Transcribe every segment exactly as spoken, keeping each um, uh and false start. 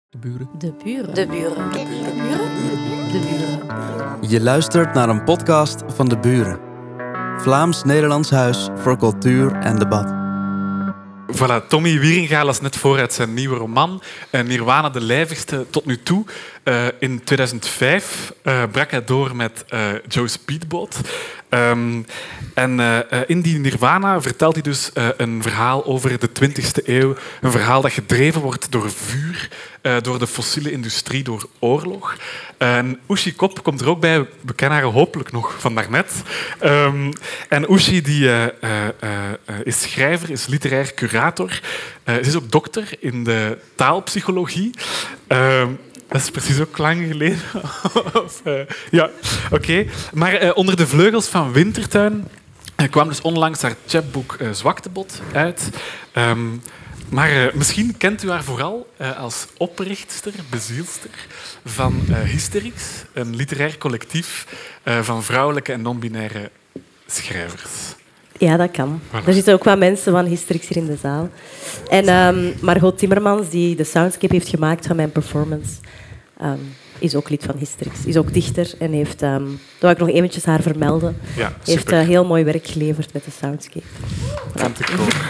De buren. De buren. De buren. De buren. De buren. Je luistert naar een podcast van De Buren. Vlaams-Nederlands huis voor cultuur en debat. Voilà, Tommy Wieringa las net voor uit zijn nieuwe roman uh, Nirwana de lijvigste tot nu toe. Uh, in tweeduizend vijf uh, brak hij door met uh, Joe Speedboat. Um, en uh, in die Nirwana vertelt hij dus uh, een verhaal over de twintigste eeuw. Een verhaal dat gedreven wordt door vuur, uh, door de fossiele industrie, door oorlog. Uh, en Ushi Kop komt er ook bij. We kennen haar hopelijk nog van daarnet. Um, en Ushi die, uh, uh, uh, is schrijver, is literair curator. Uh, ze is ook dokter in de taalpsychologie. Uh, Dat is precies ook lang geleden. of, uh, ja, oké. Okay. Maar uh, onder de vleugels van Wintertuin uh, kwam dus onlangs haar chapboek uh, Zwaktebod uit. Um, maar uh, misschien kent u haar vooral uh, als oprichtster, bezielster van uh, Hysterix, een literair collectief uh, van vrouwelijke en non-binaire schrijvers. Ja, dat kan. Voilà. Er zitten ook wat mensen van Hysterix hier in de zaal. En um, Margot Timmermans, die de soundscape heeft gemaakt van mijn performance, um, is ook lid van Hysterix. Is ook dichter en heeft... Um, daar wil ik nog eventjes haar vermelden. Ja, heeft uh, heel mooi werk geleverd met de soundscape. Vond ik ook.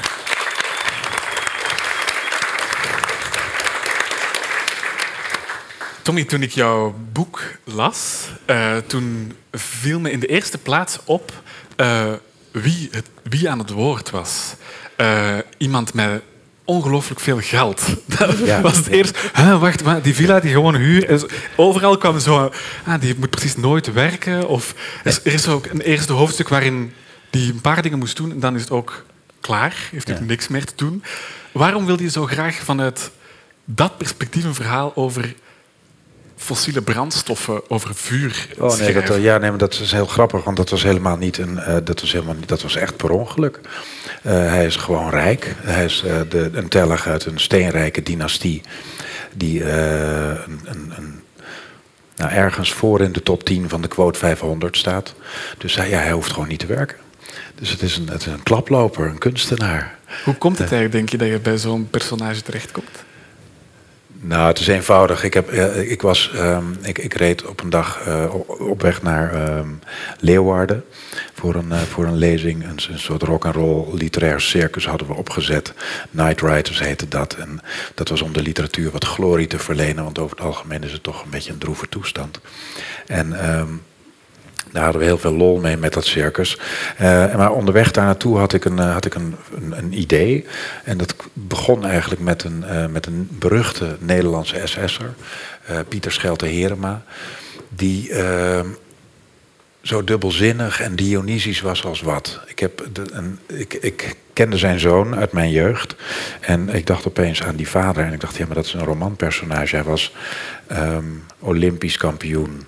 Tommy, toen ik jouw boek las, uh, toen viel me in de eerste plaats op uh, wie, het, wie aan het woord was. Uh, iemand met ongelooflijk veel geld. Dat ja, was het ja. eerst. Huh, wacht, maar die villa die gewoon huur. Overal kwam zo. Ah, die moet precies nooit werken. Of er is ook een eerste hoofdstuk waarin die een paar dingen moest doen en dan is het ook klaar. Heeft hij ja. niks meer te doen. Waarom wilde je zo graag vanuit dat perspectief een verhaal over fossiele brandstoffen, over vuur oh, nee, dat, ja, nee, maar dat is heel grappig, want dat was helemaal niet een, uh, dat was helemaal niet, dat was echt per ongeluk. Uh, hij is gewoon rijk. Hij is uh, de, een telg uit een steenrijke dynastie die uh, een, een, een, nou, ergens voor in de top tien van de quote vijfhonderd staat. Dus hij, ja, hij hoeft gewoon niet te werken. Dus het is een, het is een klaploper, een kunstenaar. Hoe komt het eigenlijk, denk je, dat je bij zo'n personage terechtkomt? Nou, het is eenvoudig. Ik, heb, uh, ik, was, um, ik, ik reed op een dag uh, op weg naar um, Leeuwarden voor een, uh, voor een lezing. Een, een soort rock'n'roll literair circus hadden we opgezet. Night Riders heette dat. En dat was om de literatuur wat glorie te verlenen, want over het algemeen is het toch een beetje een droeve toestand. En Um, daar hadden we heel veel lol mee met dat circus. Uh, maar onderweg daar naartoe had ik een, uh, had ik een, een, een idee. En dat begon eigenlijk met een, uh, met een beruchte Nederlandse S S'er. Uh, Pieter Schelte-Herema. Die uh, zo dubbelzinnig en dionysisch was als wat. Ik, heb de, een, ik, ik kende zijn zoon uit mijn jeugd. En ik dacht opeens aan die vader. En ik dacht, ja, maar dat is een romanpersonage. Hij was um, Olympisch kampioen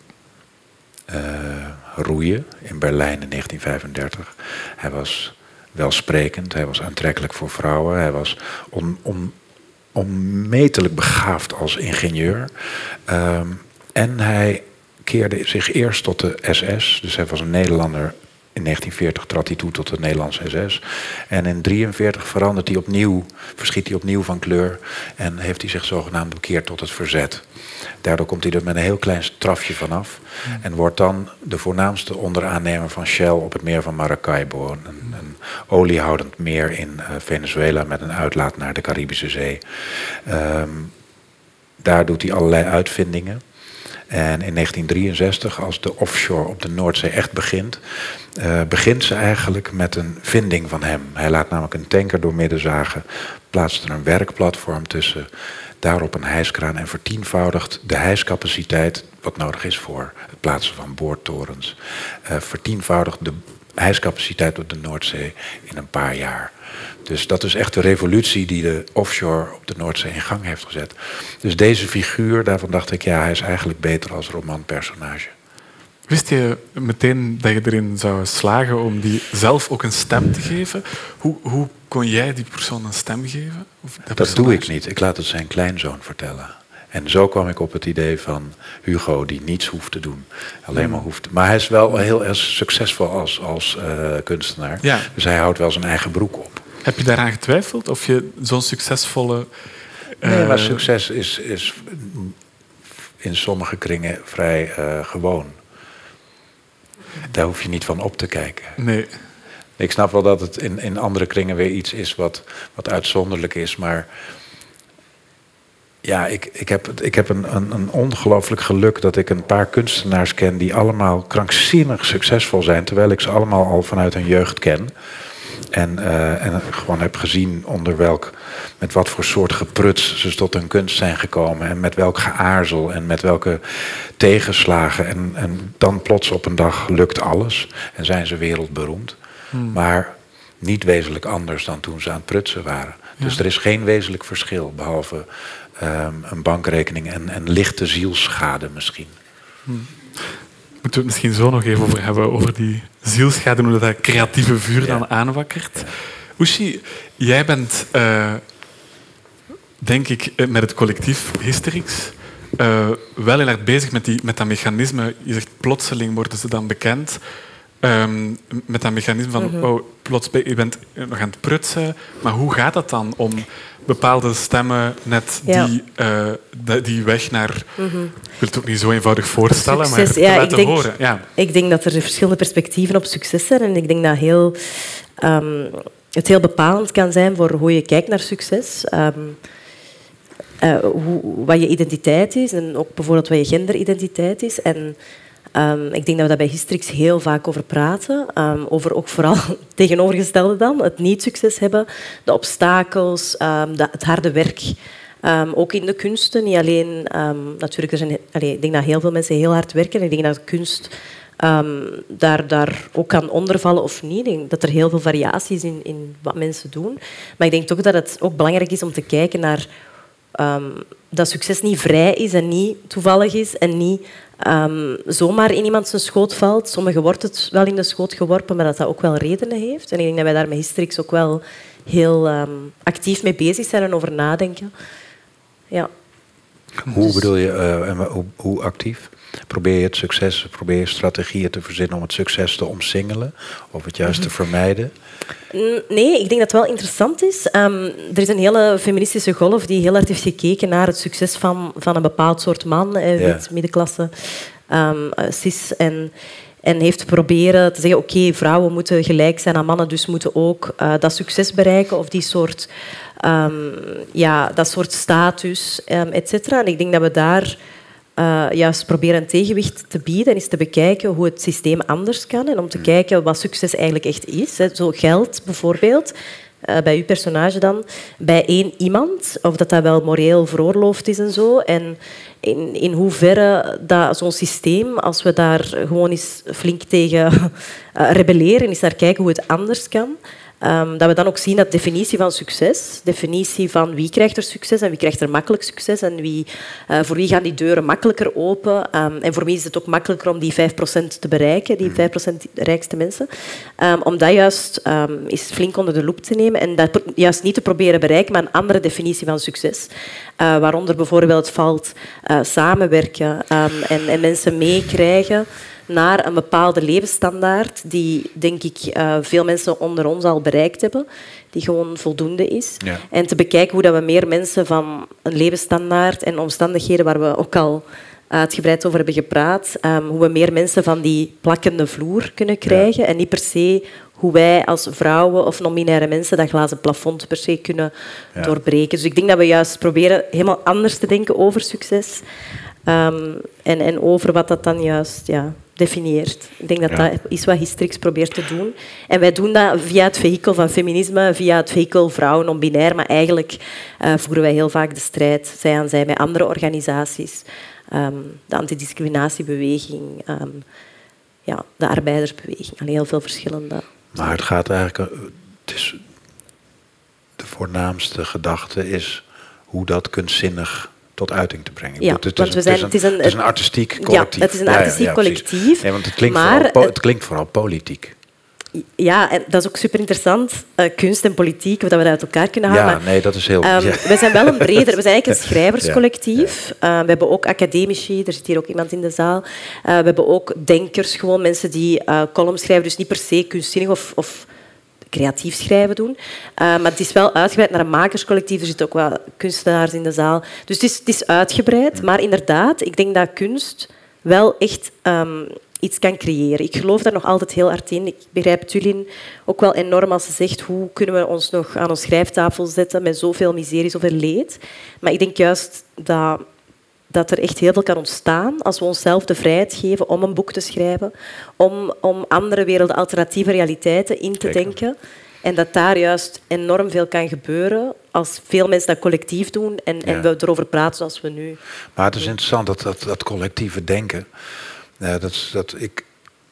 Uh, roeien in Berlijn in negentien vijfendertig. Hij was welsprekend, hij was aantrekkelijk voor vrouwen, hij was on, on, onmetelijk begaafd als ingenieur. Um, en hij keerde zich eerst tot de S S, dus hij was een Nederlander. In negentien veertig trad hij toe tot de Nederlandse S S. En in negentien drieënveertig verandert hij opnieuw, verschiet hij opnieuw van kleur en heeft hij zich zogenaamd bekeerd tot het verzet. Daardoor komt hij er met een heel klein strafje vanaf mm. en wordt dan de voornaamste onderaannemer van Shell op het meer van Maracaibo. Een, een oliehoudend meer in uh, Venezuela met een uitlaat naar de Caribische Zee. Um, daar doet hij allerlei uitvindingen. En in negentien drieënzestig, als de offshore op de Noordzee echt begint, uh, begint ze eigenlijk met een vinding van hem. Hij laat namelijk een tanker doormidden zagen, plaatst er een werkplatform tussen, daarop een hijskraan en vertienvoudigt de hijscapaciteit, wat nodig is voor het plaatsen van boortorens, uh, vertienvoudigt de hijscapaciteit op de Noordzee in een paar jaar. Dus dat is echt de revolutie die de offshore op de Noordzee in gang heeft gezet. Dus deze figuur, daarvan dacht ik, ja, hij is eigenlijk beter als romanpersonage. Wist je meteen dat je erin zou slagen om die zelf ook een stem te geven? Hoe, hoe kon jij die persoon een stem geven? Of dat dat doe ik niet. Ik laat het zijn kleinzoon vertellen. En zo kwam ik op het idee van Hugo, die niets hoeft te doen. Alleen maar hoeft. Maar hij is wel heel erg succesvol als, als uh, kunstenaar. Ja. Dus hij houdt wel zijn eigen broek op. Heb je daaraan getwijfeld? Of je zo'n succesvolle Nee, maar Uh, succes is, is in sommige kringen vrij uh, gewoon. Daar hoef je niet van op te kijken. Nee. Ik snap wel dat het in, in andere kringen weer iets is wat, wat uitzonderlijk is, maar ja, ik, ik heb, ik heb een, een, een ongelooflijk geluk dat ik een paar kunstenaars ken die allemaal krankzinnig succesvol zijn, terwijl ik ze allemaal al vanuit hun jeugd ken. En, uh, en gewoon heb gezien onder welk, met wat voor soort gepruts ze tot hun kunst zijn gekomen. En met welk geaarzel en met welke tegenslagen. En, en dan plots op een dag lukt alles en zijn ze wereldberoemd. Hmm. Maar niet wezenlijk anders dan toen ze aan het prutsen waren. Ja. Dus er is geen wezenlijk verschil, behalve um, een bankrekening en, en lichte zielsschade misschien. Hmm. Moeten we het misschien zo nog even over hebben, over die zielsschade, hoe dat creatieve vuur ja. dan aanwakkert. Ja. Oeshi, jij bent, uh, denk ik, met het collectief Hysterix uh, wel heel erg bezig met, die, met dat mechanisme. Je zegt, plotseling worden ze dan bekend. Um, met dat mechanisme van, mm-hmm. oh, plots, je bent nog aan het prutsen, maar hoe gaat dat dan om bepaalde stemmen net ja. die, uh, die weg naar... Mm-hmm. Ik wil het ook niet zo eenvoudig voorstellen, succes, maar te ja, laten ik denk, horen. Ja. Ik denk dat er verschillende perspectieven op succes zijn en ik denk dat heel, um, het heel bepalend kan zijn voor hoe je kijkt naar succes. Um, uh, hoe, wat je identiteit is en ook bijvoorbeeld wat je genderidentiteit is. En Um, ik denk dat we daar bij Hysterix heel vaak over praten. Um, over ook vooral tegenovergestelde dan. Het niet-succes hebben, de obstakels, um, de, het harde werk. Um, ook in de kunsten. Niet alleen... Um, natuurlijk, er zijn, allee, ik denk dat heel veel mensen heel hard werken. En ik denk dat kunst um, daar, daar ook kan ondervallen of niet. Ik denk dat er heel veel variatie is in, in wat mensen doen. Maar ik denk toch dat het ook belangrijk is om te kijken naar... Um, dat succes niet vrij is en niet toevallig is en niet um, zomaar in iemand zijn schoot valt. Sommigen wordt het wel in de schoot geworpen, maar dat dat ook wel redenen heeft. En ik denk dat wij daar met Hysterix ook wel heel um, actief mee bezig zijn en over nadenken. Ja. Hoe dus... bedoel je, uh, hoe, hoe actief? Probeer je het succes, probeer je strategieën te verzinnen om het succes te omsingelen of het juist mm-hmm. te vermijden? Nee, ik denk dat het wel interessant is. Um, er is een hele feministische golf die heel hard heeft gekeken naar het succes van, van een bepaald soort man, eh, ja. wit, middenklasse, um, cis. En, en heeft proberen te zeggen, oké, okay, vrouwen moeten gelijk zijn aan mannen, dus moeten ook uh, dat succes bereiken of die soort, um, ja, dat soort status, um, et cetera. En ik denk dat we daar... Uh, juist proberen een tegenwicht te bieden en eens te bekijken hoe het systeem anders kan en om te kijken wat succes eigenlijk echt is. Hè. Zo geld bijvoorbeeld, uh, bij uw personage dan, bij één iemand, of dat dat wel moreel veroorloofd is en zo. En in, in hoeverre dat zo'n systeem, als we daar gewoon eens flink tegen uh, rebelleren, eens naar kijken hoe het anders kan, Um, dat we dan ook zien dat de definitie van succes, definitie van wie krijgt er succes en wie krijgt er makkelijk succes en wie, uh, voor wie gaan die deuren makkelijker open um, en voor wie is het ook makkelijker om die vijf procent te bereiken, die vijf procent rijkste mensen. Um, om dat juist um, eens flink onder de loep te nemen en dat juist niet te proberen bereiken, maar een andere definitie van succes. Uh, waaronder bijvoorbeeld valt uh, samenwerken um, en, en mensen meekrijgen naar een bepaalde levensstandaard die, denk ik, uh, veel mensen onder ons al bereikt hebben, die gewoon voldoende is. Ja. En te bekijken hoe dat we meer mensen van een levensstandaard en omstandigheden waar we ook al uitgebreid over hebben gepraat, um, hoe we meer mensen van die plakkende vloer kunnen krijgen ja. en niet per se hoe wij als vrouwen of non-binaire mensen dat glazen plafond per se kunnen ja. doorbreken. Dus ik denk dat we juist proberen helemaal anders te denken over succes um, en, en over wat dat dan juist... Ja, definieert. Ik denk dat ja. dat is wat Hysterix probeert te doen. En wij doen dat via het vehikel van feminisme, via het vehikel vrouwen non-binair, maar eigenlijk uh, voeren wij heel vaak de strijd, zij aan zij, met andere organisaties. Um, de antidiscriminatiebeweging, um, ja, de arbeidersbeweging. Allee, heel veel verschillende. Maar het gaat eigenlijk... Het is, de voornaamste gedachte is hoe dat kunstzinnig tot uiting te brengen. Ja, het, is, want we zijn, het, is een, het, is een, het is een artistiek collectief. Ja, het is een artistiek ja, ja, ja, collectief. Nee, want het klinkt, maar, vooral, het klinkt vooral politiek. Ja, en dat is ook super interessant. Uh, kunst en politiek, of dat we dat uit elkaar kunnen halen. Ja, maar, nee, dat is heel... Um, ja. We zijn wel een breder... We zijn eigenlijk een schrijverscollectief. Ja, ja. Uh, we hebben ook academici, er zit hier ook iemand in de zaal. Uh, we hebben ook denkers, gewoon mensen die uh, columns schrijven, dus niet per se kunstzinnig of... of creatief schrijven doen. Uh, maar het is wel uitgebreid naar een makerscollectief. Er zitten ook wel kunstenaars in de zaal. Dus het is, het is uitgebreid. Maar inderdaad, ik denk dat kunst wel echt um, iets kan creëren. Ik geloof daar nog altijd heel hard in. Ik begrijp Tulin ook wel enorm als ze zegt hoe kunnen we ons nog aan ons schrijftafel zetten met zoveel miserie, zoveel leed. Maar ik denk juist dat... dat er echt heel veel kan ontstaan als we onszelf de vrijheid geven om een boek te schrijven, om, om andere werelden, alternatieve realiteiten in te Zeker. denken. En dat daar juist enorm veel kan gebeuren als veel mensen dat collectief doen en, Ja. en we erover praten zoals we nu... Maar het is interessant dat, dat, dat collectieve denken. Uh, dat, dat ik,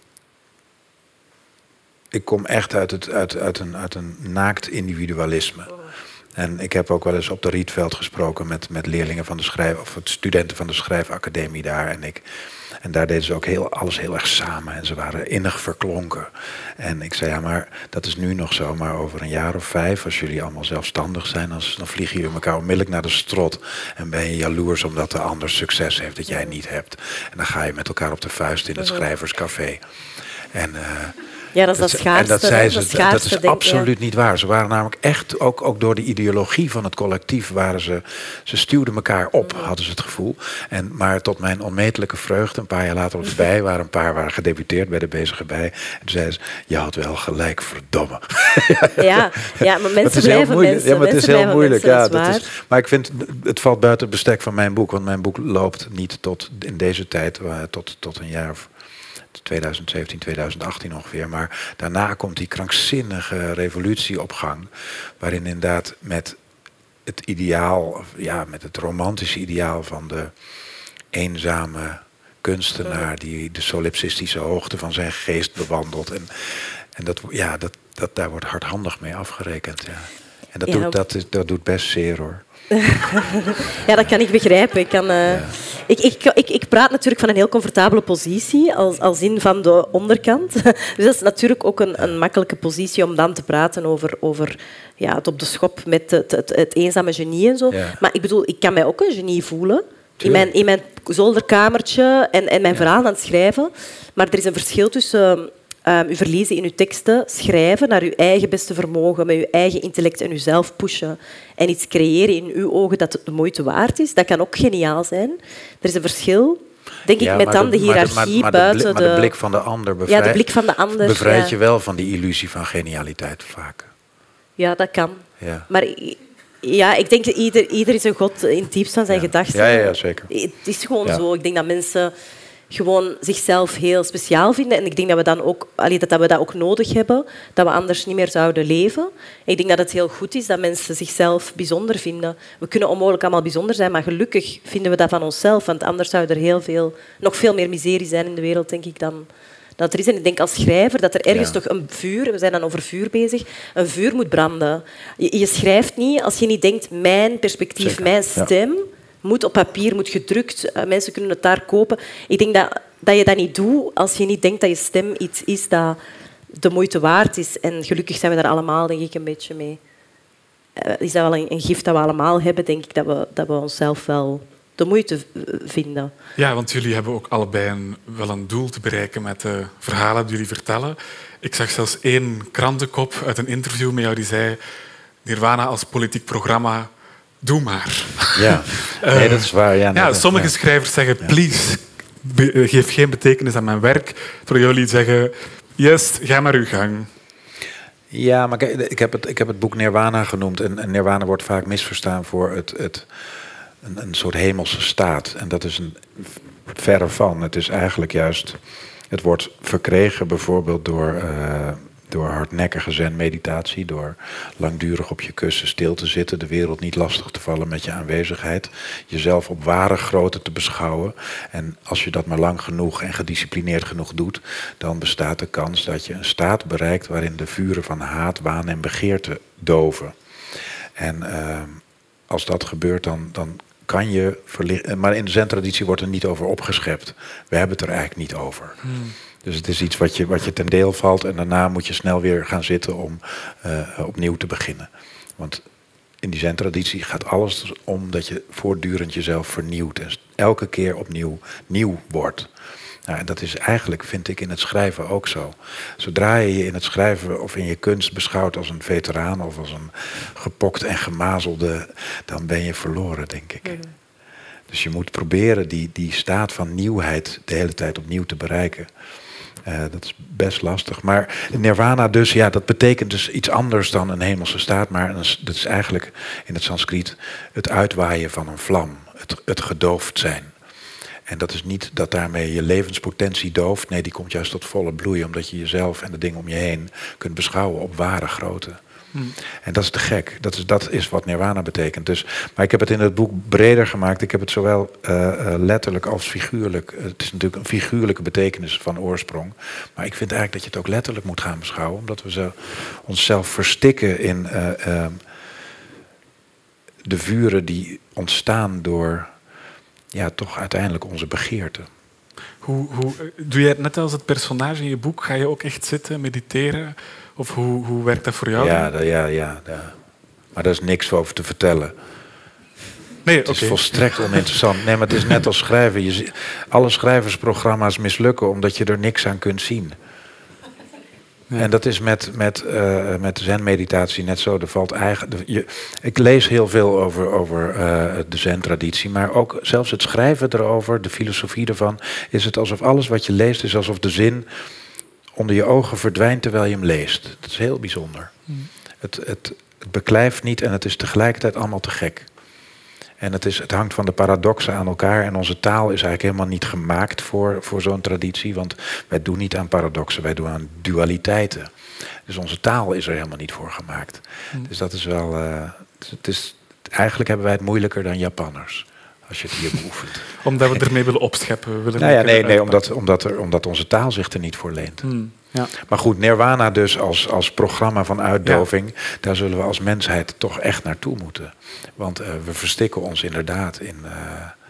ik kom echt uit, het, uit, uit, een, uit een naakt individualisme. En ik heb ook wel eens op de Rietveld gesproken met, met leerlingen van de schrijf, of studenten van de schrijfacademie daar. En, ik, en daar deden ze ook heel, alles heel erg samen. En ze waren innig verklonken. En ik zei, ja, maar dat is nu nog zo. Maar over een jaar of vijf, als jullie allemaal zelfstandig zijn, als, dan vliegen jullie elkaar onmiddellijk naar de strot. En ben je jaloers omdat de ander succes heeft dat jij niet hebt. En dan ga je met elkaar op de vuist in het schrijverscafé. En... Uh, Ja, dat is dat, dat schaarste. En dat zei ze, dat, schaarste, dat is denk, absoluut ja. niet waar. Ze waren namelijk echt, ook, ook door de ideologie van het collectief, waren ze, ze stuwden elkaar op, mm. hadden ze het gevoel. En, maar tot mijn onmetelijke vreugde, een paar jaar later op de bij, waren een paar waren gedebuteerd bij de Bezige Bij. En toen zeiden ze, je had wel gelijk, verdomme. Ja, ja, maar mensen blijven mensen. Ja, maar het is heel moeilijk. Mensen, ja, dat is dat is, maar ik vind, het valt buiten het bestek van mijn boek, want mijn boek loopt niet tot in deze tijd, tot, tot een jaar of twintig zeventien, twintig achttien ongeveer. Maar daarna komt die krankzinnige revolutie op gang. Waarin inderdaad met het ideaal, ja, met het romantische ideaal van de eenzame kunstenaar die de solipsistische hoogte van zijn geest bewandelt. En, en dat, ja, dat, dat, daar wordt hardhandig mee afgerekend. Ja. En dat, Ja. doet, dat, is, dat doet best zeer, hoor. Ja, dat kan ik begrijpen. Ik, kan, uh, ja. ik, ik, ik, ik praat natuurlijk van een heel comfortabele positie, als, als in van de onderkant. Dus dat is natuurlijk ook een, een makkelijke positie om dan te praten over, over ja, het op de schop met het, het, het eenzame genie en zo. Ja. Maar ik bedoel, ik kan mij ook een genie voelen. In mijn, in mijn zolderkamertje en, en mijn ja. verhaal aan het schrijven. Maar er is een verschil tussen... Um, u verliezen in uw teksten, schrijven naar uw eigen beste vermogen, met uw eigen intellect en uzelf pushen en iets creëren in uw ogen dat het de moeite waard is. Dat kan ook geniaal zijn. Er is een verschil, denk ja, ik, met dan de, de hiërarchie maar de, maar, maar buiten de... de... Maar de blik van de ander bevrijdt, ja, de blik van de ander, bevrijdt ja. je wel van die illusie van genialiteit vaak. Ja, dat kan. Ja. Maar... Ja, ik denk dat ieder, ieder is een god in het diepst van zijn ja. gedachten. Ja, ja, ja, zeker. Het is gewoon ja. zo. Ik denk dat mensen gewoon zichzelf heel speciaal vinden. En ik denk dat we, dan ook, allee, dat, dat we dat ook nodig hebben, dat we anders niet meer zouden leven. En ik denk dat het heel goed is dat mensen zichzelf bijzonder vinden. We kunnen onmogelijk allemaal bijzonder zijn, maar gelukkig vinden we dat van onszelf. Want anders zou er heel veel, nog veel meer miserie zijn in de wereld, denk ik, dan... dat er is. En ik denk als schrijver dat er ergens ja. toch een vuur, we zijn dan over vuur bezig, een vuur moet branden. Je, je schrijft niet als je niet denkt, mijn perspectief, Zeker. mijn stem, ja. moet op papier, moet gedrukt, uh, mensen kunnen het daar kopen. Ik denk dat, dat je dat niet doet als je niet denkt dat je stem iets is dat de moeite waard is. En gelukkig zijn we daar allemaal, denk ik, een beetje mee. Uh, is dat wel een, een gift dat we allemaal hebben, denk ik, dat we, dat we onszelf wel... de moeite vinden. Ja, want jullie hebben ook allebei een, wel een doel te bereiken met de verhalen die jullie vertellen. Ik zag zelfs één krantenkop uit een interview met jou die zei Nirvana als politiek programma, doe maar. Ja, nee, dat is waar. Ja, ja, nee, sommige ja. schrijvers zeggen, please, be, geef geen betekenis aan mijn werk. Terwijl jullie zeggen, yes, ga maar uw gang. Ja, maar kijk, ik heb het, ik heb het boek Nirvana genoemd. En, en Nirvana wordt vaak misverstaan voor het... het Een, een soort hemelse staat. En dat is een verre van. Het is eigenlijk juist... Het wordt verkregen bijvoorbeeld door, uh, door hardnekkige zen-meditatie. Door langdurig op je kussen stil te zitten. De wereld niet lastig te vallen met je aanwezigheid. Jezelf op ware grootte te beschouwen. En als je dat maar lang genoeg en gedisciplineerd genoeg doet... dan bestaat de kans dat je een staat bereikt... waarin de vuren van haat, waan en begeerte doven. En uh, als dat gebeurt, dan... dan kan je verlichten. Maar in de zen-traditie wordt er niet over opgeschept. We hebben het er eigenlijk niet over. Hmm. Dus het is iets wat je, wat je ten deel valt... en daarna moet je snel weer gaan zitten om uh, opnieuw te beginnen. Want in die zen-traditie gaat alles om dat je voortdurend jezelf vernieuwt... en elke keer opnieuw nieuw wordt. Nou, en dat is eigenlijk, vind ik, in het schrijven ook zo. Zodra je je in het schrijven of in je kunst beschouwt als een veteraan of als een gepokt en gemazelde, dan ben je verloren, denk ik. Mm. Dus je moet proberen die, die staat van nieuwheid de hele tijd opnieuw te bereiken. Uh, dat is best lastig. Maar nirvana dus, ja, dat betekent dus iets anders dan een hemelse staat. Maar dat is eigenlijk in het Sanskriet het uitwaaien van een vlam. Het, het gedoofd zijn. En dat is niet dat daarmee je levenspotentie dooft. Nee, die komt juist tot volle bloei. Omdat je jezelf en de dingen om je heen kunt beschouwen op ware grootte. Hmm. En dat is te gek. Dat is, dat is wat nirvana betekent. Dus, maar ik heb het in het boek breder gemaakt. Ik heb het zowel uh, uh, letterlijk als figuurlijk. Uh, het is natuurlijk een figuurlijke betekenis van oorsprong. Maar ik vind eigenlijk dat je het ook letterlijk moet gaan beschouwen. Omdat we zo onszelf verstikken in uh, uh, de vuren die ontstaan door ja, toch uiteindelijk onze begeerte. Hoe, hoe, doe jij het net als het personage in je boek? Ga je ook echt zitten, mediteren? Of hoe, hoe werkt dat voor jou? Ja, da, ja, ja, ja. Maar daar is niks over te vertellen. Nee, het is okay. volstrekt oninteressant. Nee, maar het is net als schrijven. Je, alle schrijversprogramma's mislukken omdat je er niks aan kunt zien. Ja. En dat is met, met, uh, met zen-meditatie net zo. Er valt eigen, de, je, ik lees heel veel over, over uh, de zen-traditie, maar ook zelfs het schrijven erover, de filosofie ervan, is het alsof alles wat je leest is alsof de zin onder je ogen verdwijnt terwijl je hem leest. Dat is heel bijzonder. Hmm. Het, het, het beklijft niet en het is tegelijkertijd allemaal te gek. En het, is, het hangt van de paradoxen aan elkaar. En onze taal is eigenlijk helemaal niet gemaakt voor, voor zo'n traditie. Want wij doen niet aan paradoxen, wij doen aan dualiteiten. Dus onze taal is er helemaal niet voor gemaakt. Hmm. Dus dat is wel... Uh, het is, eigenlijk hebben wij het moeilijker dan Japanners. Als je het hier beoefent. Omdat we ermee willen opscheppen. We willen nou ja, nee, nee omdat, omdat, er, omdat onze taal zich er niet voor leent. Hmm, ja. Maar goed, nirvana dus als, als programma van uitdoving. Ja. Daar zullen we als mensheid toch echt naartoe moeten. Want uh, we verstikken ons inderdaad in, uh,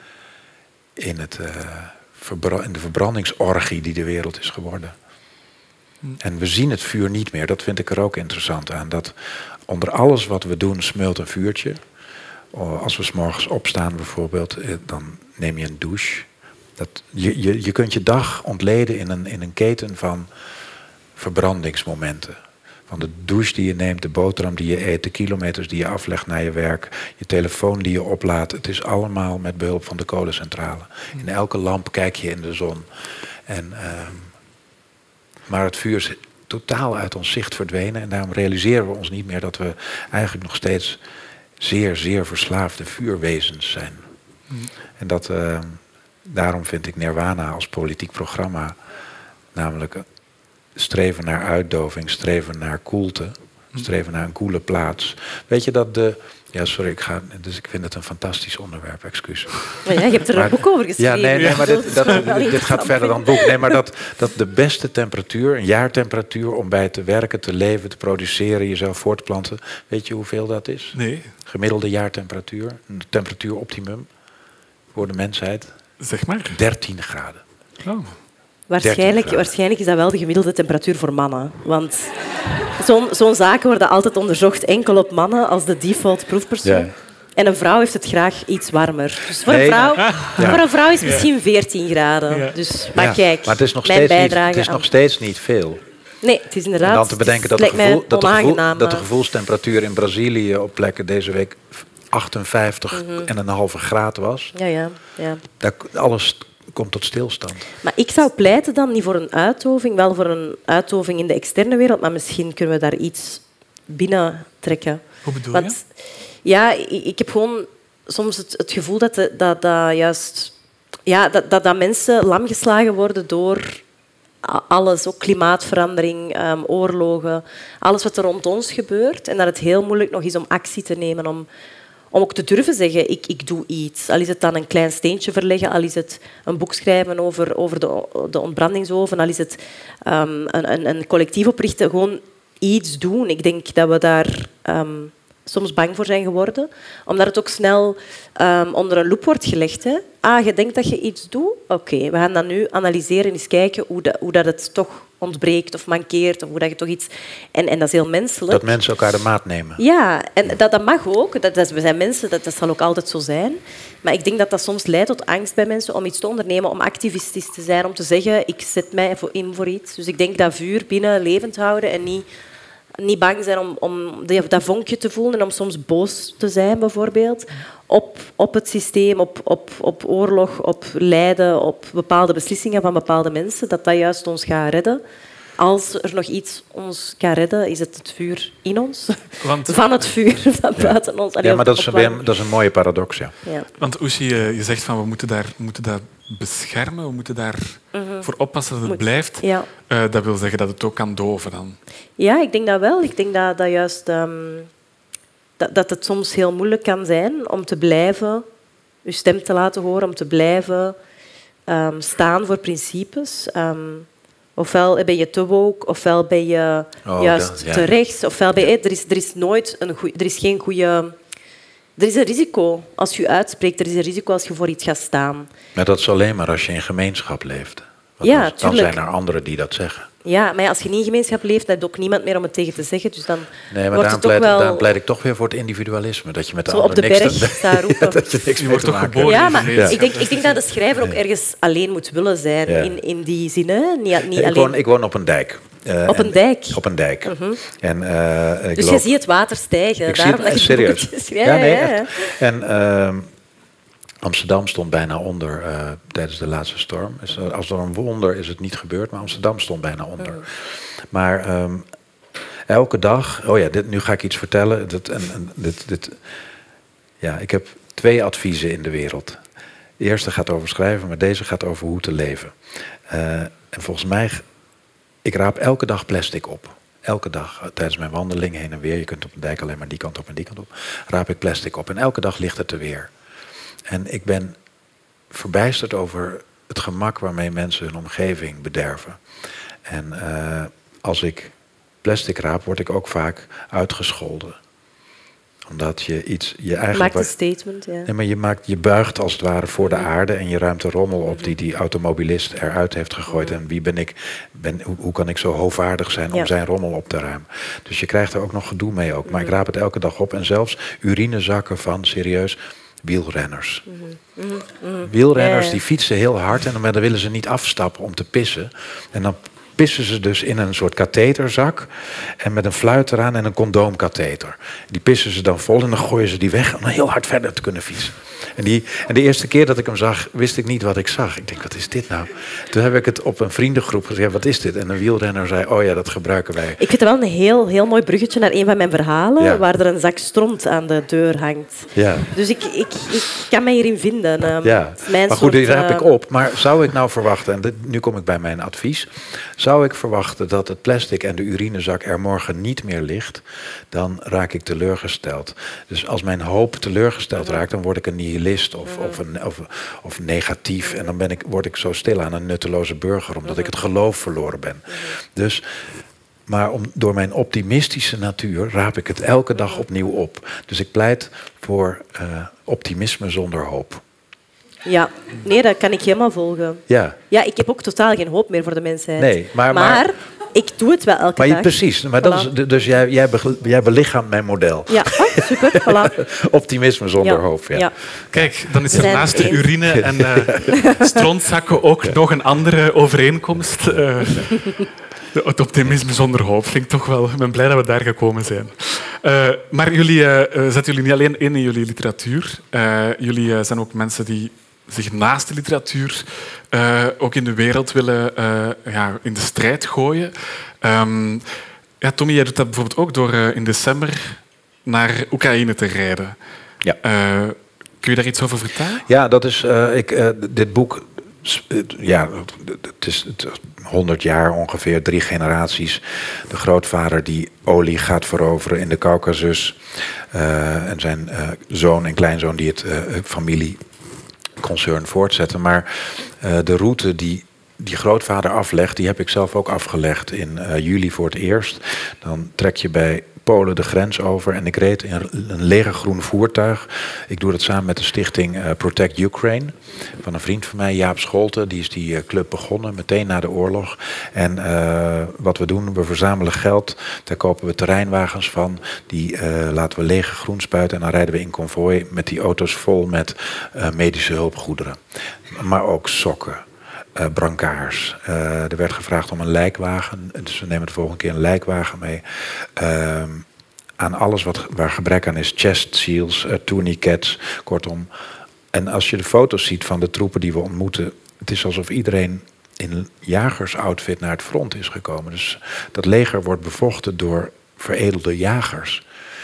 in, het, uh, verbra- in de verbrandingsorgie die de wereld is geworden. Hmm. En we zien het vuur niet meer. Dat vind ik er ook interessant aan. Dat onder alles wat we doen smeult een vuurtje. Als we 's morgens opstaan bijvoorbeeld, dan neem je een douche. Dat, je, je, je kunt je dag ontleden in een, in een keten van verbrandingsmomenten. Van de douche die je neemt, de boterham die je eet, de kilometers die je aflegt naar je werk, je telefoon die je oplaadt. Het is allemaal met behulp van de kolencentrale. In elke lamp kijk je in de zon. En, uh, maar het vuur is totaal uit ons zicht verdwenen. En daarom realiseren we ons niet meer dat we eigenlijk nog steeds zeer, zeer verslaafde vuurwezens zijn. Mm. En dat, uh, daarom vind ik nirvana als politiek programma, namelijk streven naar uitdoving, streven naar koelte, streven naar een koele plaats. Weet je dat de... Ja, sorry, ik ga, dus ik vind het een fantastisch onderwerp, excuus. Maar ja, je hebt er maar, een boek over geschreven. Ja, nee, nee maar dit, dat, dit, dit gaat verder dan het boek. Nee, maar dat, dat de beste temperatuur, een jaartemperatuur om bij te werken, te leven, te produceren, jezelf voort te planten. Weet je hoeveel dat is? Nee. Gemiddelde jaartemperatuur, een temperatuuroptimum voor de mensheid. Zeg maar. dertien graden. Oh. Waarschijnlijk, waarschijnlijk is dat wel de gemiddelde temperatuur voor mannen. Want zo'n, zo'n zaken worden altijd onderzocht enkel op mannen als de default proefpersoon. Ja. En een vrouw heeft het graag iets warmer. Dus voor, nee, een, vrouw, ja. voor een vrouw is het misschien veertien graden. Ja. Dus, maar ja. kijk, maar het is nog mijn steeds bijdrage niet, het is aan... nog steeds niet veel. Nee, het is inderdaad... En dan te bedenken dat de, gevoel, dat, de gevoel, dat de maar... gevoelstemperatuur in Brazilië op plekken deze week achtenvijftig mm-hmm. en een halve graad was. Ja, ja, ja. Daar, alles komt tot stilstand. Maar ik zou pleiten dan niet voor een uitdoving, wel voor een uitdoving in de externe wereld, maar misschien kunnen we daar iets binnen trekken. Hoe bedoel Want, je? Ja, ik, ik heb gewoon soms het, het gevoel dat, de, dat, dat juist... Ja, dat, dat, dat mensen lamgeslagen worden door alles, ook klimaatverandering, um, oorlogen, alles wat er rond ons gebeurt. En dat het heel moeilijk nog is om actie te nemen, om, om ook te durven zeggen, ik, ik doe iets. Al is het dan een klein steentje verleggen, al is het een boek schrijven over, over de, de ontbrandingsoven, al is het um, een, een, een collectief oprichten, gewoon iets doen. Ik denk dat we daar... Um, soms bang voor zijn geworden, omdat het ook snel um, onder een loep wordt gelegd. Hè. Ah, je denkt dat je iets doet? Oké, okay, we gaan dat nu analyseren en eens kijken hoe, dat, hoe dat het toch ontbreekt of mankeert, of hoe dat je toch iets... En, en dat is heel menselijk. Dat mensen elkaar de maat nemen. Ja, en dat, dat mag ook. Dat, dat, we zijn mensen, dat, dat zal ook altijd zo zijn. Maar ik denk dat dat soms leidt tot angst bij mensen om iets te ondernemen, om activistisch te zijn, om te zeggen, ik zet mij in voor iets. Dus ik denk dat vuur binnen levend houden en niet, niet bang zijn om, om dat vonkje te voelen en om soms boos te zijn, bijvoorbeeld, op, op het systeem, op, op, op oorlog, op lijden, op bepaalde beslissingen van bepaalde mensen, dat dat juist ons gaat redden. Als er nog iets ons kan redden, is het het vuur in ons. Want, van het vuur van ja. buiten ons. Ja, maar dat is, een, dat is een mooie paradox, ja. ja. Want Oeshi, je zegt van we moeten, daar, we moeten dat beschermen, we moeten daarvoor mm-hmm. oppassen dat het Moet. blijft. Ja. Uh, dat wil zeggen dat het ook kan doven dan. Ja, ik denk dat wel. Ik denk dat, dat juist um, dat, dat het soms heel moeilijk kan zijn om te blijven, je stem te laten horen, om te blijven um, staan voor principes. Um, Ofwel ben je te woke, ofwel ben je oh, juist dat, ja. te rechts. Ofwel ben je, er, is, er is nooit een goeie, er is geen goede. Er is een risico als je uitspreekt. Er is een risico als je voor iets gaat staan. Maar dat is alleen maar als je in gemeenschap leeft. Want ja, dan, dan zijn er anderen die dat zeggen. Ja, maar als je niet in gemeenschap leeft, dan heb je ook niemand meer om het tegen te zeggen. Dus dan nee, maar wordt daarom, het pleit, wel... daarom pleit ik toch weer voor het individualisme. Dat je met de Zo anderen op de niks berg te... staan roepen. dat je niks je wordt te toch maken. geboren. Ja, maar ja. Ik, denk, ik denk dat de schrijver ook ergens alleen moet willen zijn. Ja. In, in die zin, hè? Niet, niet ik, alleen... woon, ik woon op een dijk. Uh, op een dijk? Op een dijk. Uh-huh. En, uh, ik dus loop... je ziet het water stijgen. Ik Daarom zie het, dat serieus. Je ja, ja, nee, ja, ja. echt. En uh, Amsterdam stond bijna onder uh, tijdens de laatste storm. Dus, uh, als er een wonder is het niet gebeurd, maar Amsterdam stond bijna onder. Uh. Maar um, elke dag... Oh ja, dit, nu ga ik iets vertellen. Dit, en, en, dit, dit, ja, ik heb twee adviezen in de wereld. De eerste gaat over schrijven, maar deze gaat over hoe te leven. Uh, en volgens mij... Ik raap elke dag plastic op. Elke dag, tijdens mijn wandeling heen en weer. Je kunt op de dijk alleen maar die kant op en die kant op. Raap ik plastic op. En elke dag ligt het er weer. En ik ben verbijsterd over het gemak waarmee mensen hun omgeving bederven. En uh, als ik plastic raap, word ik ook vaak uitgescholden. Omdat je iets... Je eigenlijk maakt een statement, ja. Nee, maar je, maakt, je buigt als het ware voor de aarde en je ruimt de rommel op die die automobilist eruit heeft gegooid. En wie ben ik? Ben, hoe, hoe kan ik zo hoogvaardig zijn om ja. zijn rommel op te ruimen? Dus je krijgt er ook nog gedoe mee ook. Maar ik raap het elke dag op. En zelfs urinezakken van, serieus, wielrenners. Mm-hmm. Mm-hmm. Wielrenners die fietsen heel hard en dan willen ze niet afstappen om te pissen. En dan pissen ze dus in een soort katheterzak en met een fluit eraan en een condoomkatheter. Die pissen ze dan vol en dan gooien ze die weg om dan heel hard verder te kunnen fietsen. En, die, en de eerste keer dat ik hem zag, wist ik niet wat ik zag. Ik denk, wat is dit nou? Toen heb ik het op een vriendengroep gezegd, wat is dit? En een wielrenner zei, oh ja, dat gebruiken wij. Ik vind het wel een heel, heel mooi bruggetje naar een van mijn verhalen, ja. waar er een zak stront aan de deur hangt. Ja. Dus ik, ik, ik kan mij hierin vinden. Um, ja. Mijn maar goed, die soort, raap ik op. Maar zou ik nou verwachten, en dit, nu kom ik bij mijn advies, zou ik verwachten dat het plastic en de urinezak er morgen niet meer ligt, dan raak ik teleurgesteld. Dus als mijn hoop teleurgesteld raakt, dan word ik een nihilist of, of, een, of, of negatief. En dan ben ik, word ik zo stilaan een nutteloze burger, omdat ik het geloof verloren ben. Dus, maar om, door mijn optimistische natuur raap ik het elke dag opnieuw op. Dus ik pleit voor uh, optimisme zonder hoop. Ja, nee, dat kan ik helemaal volgen. Ja. Ja, ik heb ook totaal geen hoop meer voor de mensheid. Nee, maar, maar, maar ik doe het wel elke maar je, dag. Precies, maar dat is, dus jij, jij, be, jij belichaamt mijn model. Ja, oh, super, voilà. Optimisme zonder ja. hoop, ja. ja. Kijk, dan is er naast de urine en uh, strontzakken ook ja. nog een andere overeenkomst. Uh, het optimisme zonder hoop vind ik toch wel... Ik ben blij dat we daar gekomen zijn. Uh, maar jullie uh, zetten jullie niet alleen in in jullie literatuur. Uh, jullie uh, zijn ook mensen die zich naast de literatuur uh, ook in de wereld willen uh, ja, in de strijd gooien. Um, ja, Tommy, jij doet dat bijvoorbeeld ook door uh, in december naar Oekraïne te rijden. Ja. Uh, kun je daar iets over vertellen? Ja, dat is uh, ik, uh, dit boek. Ja, het is honderd jaar ongeveer, drie generaties. De grootvader die olie gaat veroveren in de Caucasus. Uh, en zijn uh, zoon en kleinzoon die het uh, familieconcern voortzetten. Maar uh, de route die die grootvader aflegt, die heb ik zelf ook afgelegd in uh, juli voor het eerst. Dan trek je bij Polen de grens over en ik reed in een legergroen voertuig. Ik doe dat samen met de stichting uh, Protect Ukraine. Van een vriend van mij, Jaap Scholte. Die is die uh, club begonnen, meteen na de oorlog. En uh, wat we doen, we verzamelen geld. Daar kopen we terreinwagens van. Die uh, laten we legergroen spuiten. En dan rijden we in konvooi met die auto's vol met uh, medische hulpgoederen. Maar ook sokken. Uh, brancards. Uh, er werd gevraagd om een lijkwagen. Dus we nemen de volgende keer een lijkwagen mee. Uh, aan alles wat, waar gebrek aan is. Chest seals, uh, tourniquets, kortom. En als je de foto's ziet van de troepen die we ontmoeten, het is alsof iedereen in een jagersoutfit naar het front is gekomen. Dus dat leger wordt bevochten door veredelde jagers.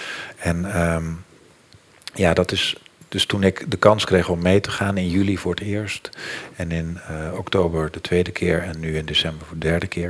En um, ja, dat is... Dus toen ik de kans kreeg om mee te gaan in juli voor het eerst. En in uh, oktober de tweede keer. En nu in december voor de derde keer.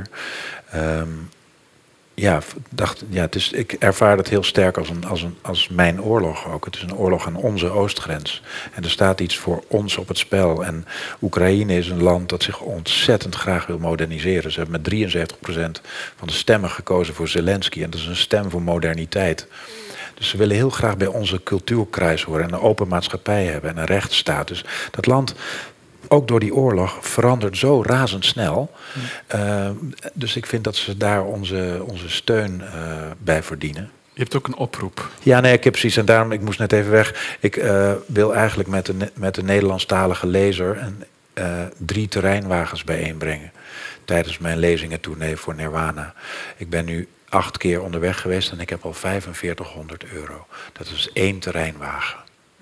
Um, ja, dacht, ja het is, ik ervaar het heel sterk als, een, als, een, als mijn oorlog ook. Het is een oorlog aan onze oostgrens. En er staat iets voor ons op het spel. En Oekraïne is een land dat zich ontzettend graag wil moderniseren. Ze hebben met drieënzeventig procent van de stemmen gekozen voor Zelensky. En dat is een stem voor moderniteit. Dus ze willen heel graag bij onze cultuurkruis horen en een open maatschappij hebben en een rechtsstaat. Dus dat land, ook door die oorlog, verandert zo razendsnel. Mm. Uh, dus ik vind dat ze daar onze, onze steun uh, bij verdienen. Je hebt ook een oproep. Ja, nee, ik heb precies. En daarom, ik moest net even weg. Ik uh, wil eigenlijk met de, met de Nederlandstalige lezer een, uh, drie terreinwagens bijeenbrengen. Tijdens mijn lezingentournee voor Nirwana. Ik ben nu acht keer onderweg geweest en ik heb al vijfenveertighonderd euro. Dat is één terreinwagen.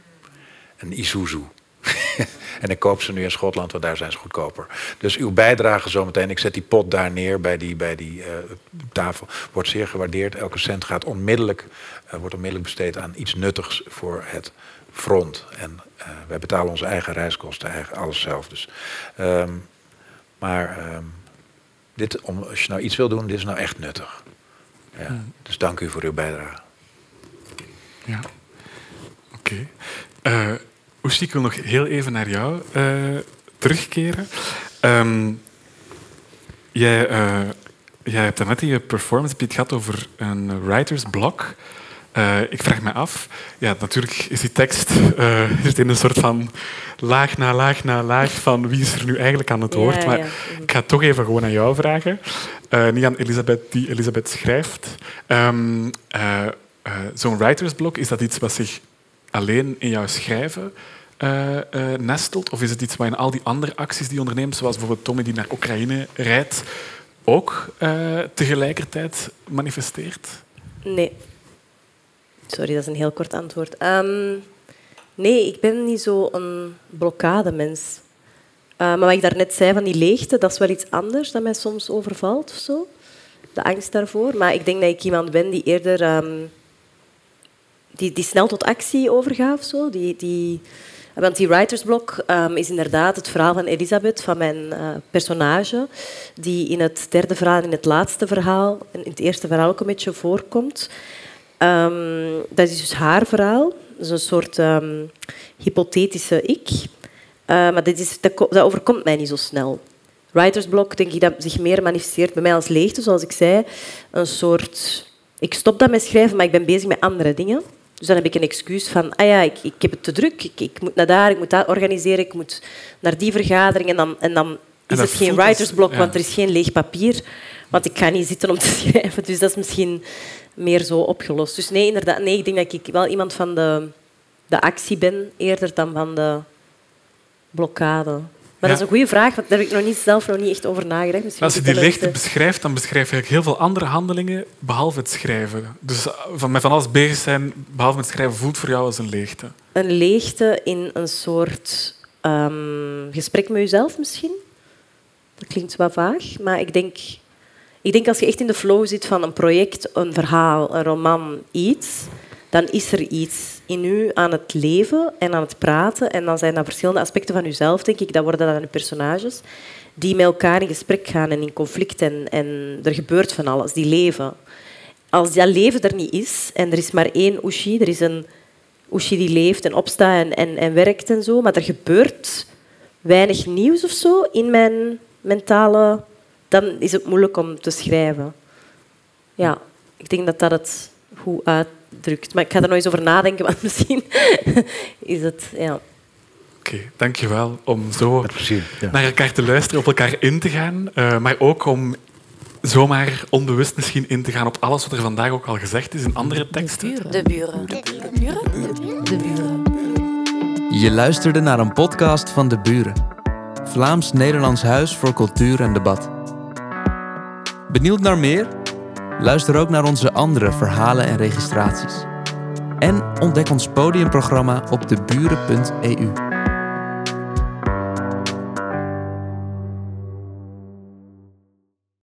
Een Isuzu. En ik koop ze nu in Schotland, want daar zijn ze goedkoper. Dus uw bijdrage zometeen, ik zet die pot daar neer bij die, bij die uh, tafel, wordt zeer gewaardeerd. Elke cent gaat onmiddellijk, uh, wordt onmiddellijk besteed aan iets nuttigs voor het front. En uh, wij betalen onze eigen reiskosten, eigen, alles zelf. Dus. Um, maar um, dit, om, als je nou iets wil doen, dit is nou echt nuttig. Ja, hmm. Dus dank u voor uw bijdrage. Ja, oké. Okay. Uh, Oeshi, ik wil nog heel even naar jou uh, terugkeren. Um, jij, uh, jij hebt daarnet in je performance heb je het gehad over een writer's block. Uh, ik vraag me af, ja, natuurlijk is die tekst uh, zit in een soort van laag na laag na laag van wie is er nu eigenlijk aan het woord. Ja, maar ja. Ik ga het toch even gewoon aan jou vragen. Uh, niet aan Elisabeth, die Elisabeth schrijft. Um, uh, uh, zo'n writersblok, is dat iets wat zich alleen in jouw schrijven uh, uh, nestelt? Of is het iets wat in al die andere acties die je onderneemt, zoals bijvoorbeeld Tommy die naar Oekraïne rijdt, ook uh, tegelijkertijd manifesteert? Nee. Sorry, dat is een heel kort antwoord. Um, nee, ik ben niet zo een blokkademens. Uh, maar wat ik daarnet zei van die leegte, dat is wel iets anders dat mij soms overvalt of zo. De angst daarvoor. Maar ik denk dat ik iemand ben die eerder um, die, die snel tot actie overgaat. Of zo. Die, die, want die writersblok um, is inderdaad het verhaal van Elisabeth, van mijn uh, personage, die in het derde verhaal en in het laatste verhaal, en in het eerste verhaal ook een beetje voorkomt. Um, dat is dus haar verhaal. Dat is een soort um, hypothetische ik. Uh, maar dat, is, dat, dat overkomt mij niet zo snel. Writersblok, denk ik, dat zich meer manifesteert bij mij als leegte, zoals ik zei. Een soort... Ik stop dan met schrijven, maar ik ben bezig met andere dingen. Dus dan heb ik een excuus van, ah ja, ik, ik heb het te druk, ik, ik moet naar daar, ik moet dat organiseren, ik moet naar die vergadering. En dan, en dan is en het geen writersblok, ja. Want er is geen leeg papier. Want ik ga niet zitten om te schrijven. Dus dat is misschien meer zo opgelost. Dus nee, inderdaad, nee, ik denk dat ik wel iemand van de, de actie ben, eerder dan van de blokkade. Maar ja. Dat is een goede vraag, want daar heb ik nog niet, zelf nog niet echt over nagedacht. Misschien als je die leegte beschrijft, dan beschrijf je heel veel andere handelingen, behalve het schrijven. Dus van, met van alles bezig zijn, behalve met schrijven, voelt voor jou als een leegte. Een leegte in een soort um, gesprek met jezelf misschien. Dat klinkt wat vaag, maar ik denk... Ik denk als je echt in de flow zit van een project, een verhaal, een roman, iets, dan is er iets in u aan het leven en aan het praten. En dan zijn dat verschillende aspecten van jezelf, denk ik. Dat worden dan de personages die met elkaar in gesprek gaan en in conflict. En, en er gebeurt van alles, die leven. Als dat leven er niet is en er is maar één Oeshi, er is een Oeshi die leeft en opstaat en, en, en werkt en zo, maar er gebeurt weinig nieuws of zo in mijn mentale, dan is het moeilijk om te schrijven. Ja, ik denk dat dat het goed uitdrukt. Maar ik ga er nog eens over nadenken, want misschien is het... Ja. Oké, okay, dankjewel om zo plezier, ja. naar elkaar te luisteren, op elkaar in te gaan, uh, maar ook om zomaar onbewust misschien in te gaan op alles wat er vandaag ook al gezegd is in andere teksten. De buren. De buren. De buren. De buren. Je luisterde naar een podcast van De Buren. Vlaams-Nederlands Huis voor Cultuur en Debat. Benieuwd naar meer? Luister ook naar onze andere verhalen en registraties. En ontdek ons podiumprogramma op deburen punt e u.